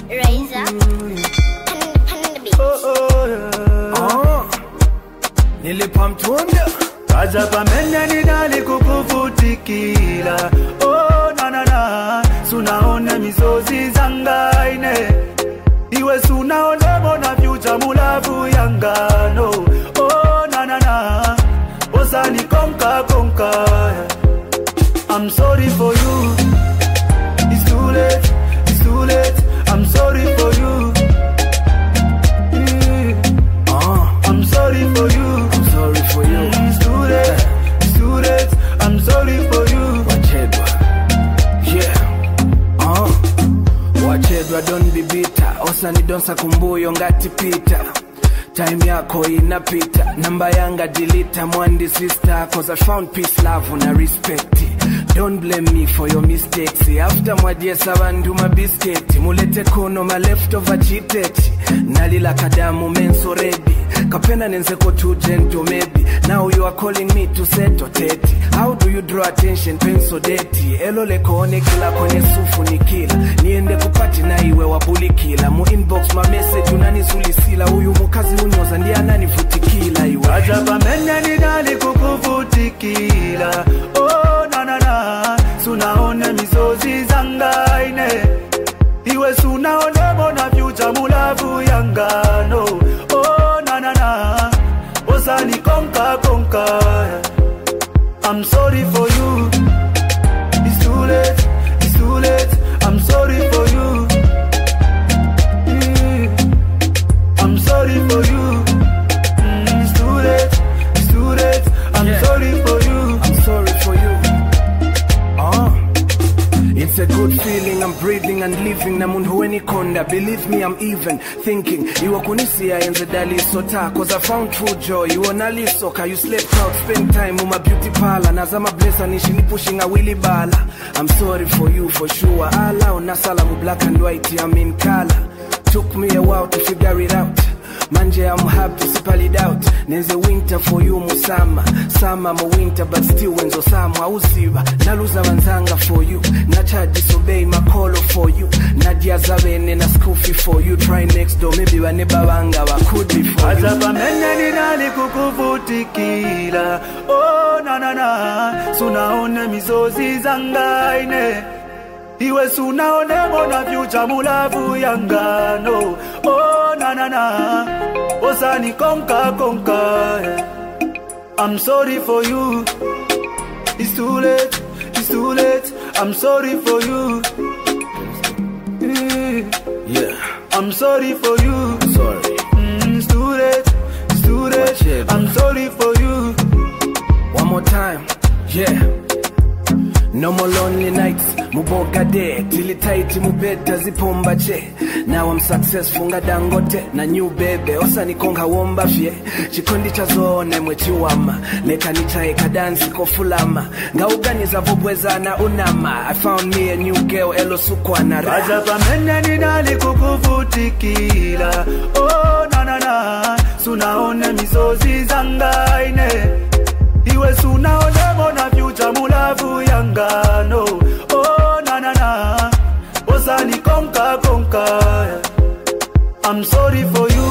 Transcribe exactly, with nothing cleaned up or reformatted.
Razor. Oh, oh, yeah. Oh. Nilipamtunda Kaza pamenya nidali kukuvutikila. Oh, na na na Sunaone mizozi zangaine. Iwe sunaone bona future mulavu yangano. Oh, na na na Osani konka konka. I'm sorry for you. It's too late, it's too late. I'm sorry for you. Mm. Uh, I'm sorry for you. I'm sorry for you. Mm, it's too late, it's too late. I'm sorry for you. Wachedwa, yeah. Uh, Wachedwa don't be bitter. Osani donsa kumbuyo ngati pita. Time yako inapita. Namba yanga delete mwandi sister. Cause I found peace, love and respect. Don't blame me for your mistakes. After mwadie sabandu mabiscuit. Mulete kono ma leftover cheated. Nalila kadamu menso ready. Kapena nenzeko too gentle maybe. Now you are calling me to settle tete. How do you draw attention penso deti? Elo leko one kila kwenye sufu ni kila. Niende kupati na iwe wabuli kila. Mu inbox ma message unani sulisila. Uyu mukazi unyoza ndi anani futikila iwe. Ajaba menya nidali kukufutikila. Oh na na na Sunaone mizozi zangaine. Iwe sunaone bona future mulavu yangano. Oh na na na Osani konka konka. I'm sorry for you. It's too late, it's too late. I'm sorry for you. Mm. I'm sorry for you. Mm, it's too late, it's too late. I'm yeah. sorry for you. I'm sorry for you. Oh. It's a good feeling, I'm breathing and living. Na mundu weni konda, believe me I'm even thinking. Iwa kunisia enze dali sota. Cause I found true joy, you onali soka. You slept out, spend time with my beauty parlor. Nazama blessa nishini pushing a willy bala. I'm sorry for you for sure. Allah unasala mu black and white, I'm in color. Took me a while to figure it out. Manje I'm happy, sipali doubt. Nenze winter for you musama. Summer mo winter but still wenzo sama usiba. Naluza wanzanga for you. Nacha disobey my call for you. Nadia zabene na school fee for you. Try next door maybe waneba wanga wa could be for you. Azaba menya ninali kukuvutikila. Oh na na na Sunaone mizozi zangaine. Iwe sunaone bona future mulavu yangano. Oh na na na Osani konka konka. I'm sorry for you. It's too late, it's too late. I'm sorry for you. Mm. Yeah. I'm sorry for you. Sorry. Mm, it's too late, it's too late. I'm sorry for you. One more time. Yeah. No more lonely nights, muboga de tili tight mubeta zipomba che. Now I'm successful nga dangote na new baby osani konga womba fye. Chikondi cha zone mwechiwama leka nichae kadansi kofulama. Nga uganiza vobweza na unama. I found me a new girl elo sukwana ra. Azapa menya ninali kukuvutikila. Oh na na na Sunaone mizozi zangaine. Iwe sunaone bona future mulavu yangano. Oh na na na Osani konka konka. I'm sorry for you.